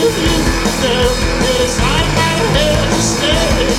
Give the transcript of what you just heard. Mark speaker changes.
Speaker 1: with you, girl. Yes, I'm not here to stay.